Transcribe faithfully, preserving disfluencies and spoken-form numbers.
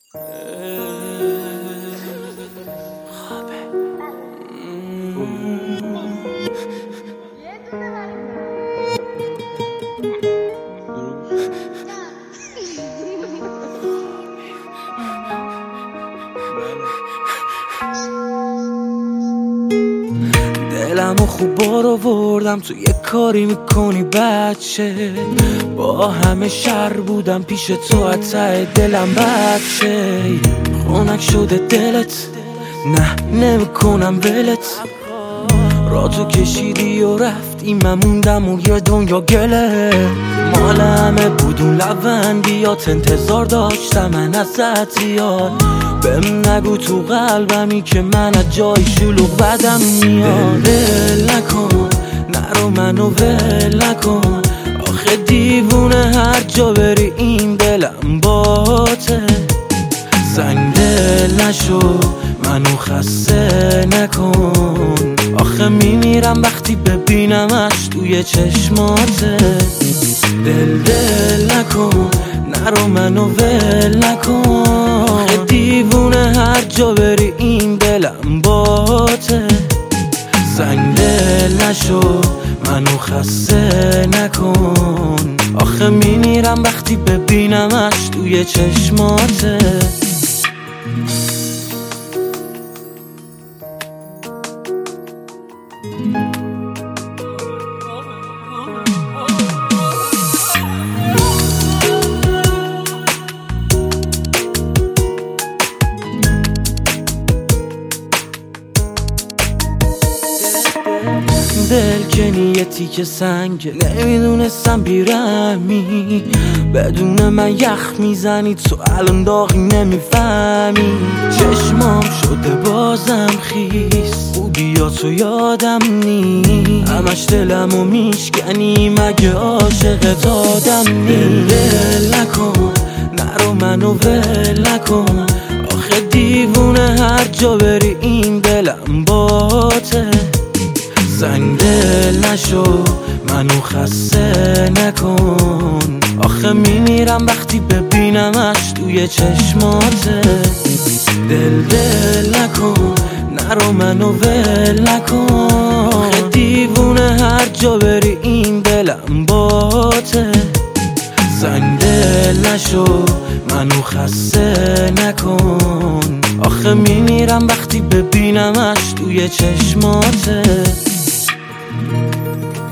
دلمو خوب بار آوردم تو یه کاری میکنی بچه، با همه شر بودم پیش تو حتی دلم بچه. خونک شده دلت، نه نمیکنم ولت، را تو کشیدی و رفتی من موندم و یه دنیا گله. مال همه بودون لبندیات، انتظار داشتم من ازت یاد. بهم نگو تو قلبمی که من از جای شلوغ بدم میاد. ول نکن نرو منو ول نکن، آخه دیوونه هر جا بری این دلم باته. سنگ دل نشو منو خسته نکن، آخه میمیرم وقتی ببینمش توی چشماته. دل دل نکن نرو منو ول نکن، آخه دیوونه هر جا بری این دلم باته. سنگ دل نشو منو خسته نکن، آخه میمیرم وقتی ببینمش توی چشماته. دل که نیتی که سنگ، نمیدونستم بیرمی بدون من یخ میزنی تو الان داغی نمیفهمی. چشمام شده بازم خیس، خوبیاتو یادم نی، همش دلمو میشکنی مگه عاشقت آدم نی. دل نکن نرو منو ول نکن، آخه دیوونه هر جا بری این دلم باته. سنگ دل نشو منو خسته نکن، آخه میمیرم وقتی ببینمش توی چشماته. دل دل نکن نرو منو ول نکن، آخه دیوونه هر جا بری این دلم باته. سنگ دل نشو منو خسته نکن، آخه میمیرم وقتی ببینمش توی چشماته.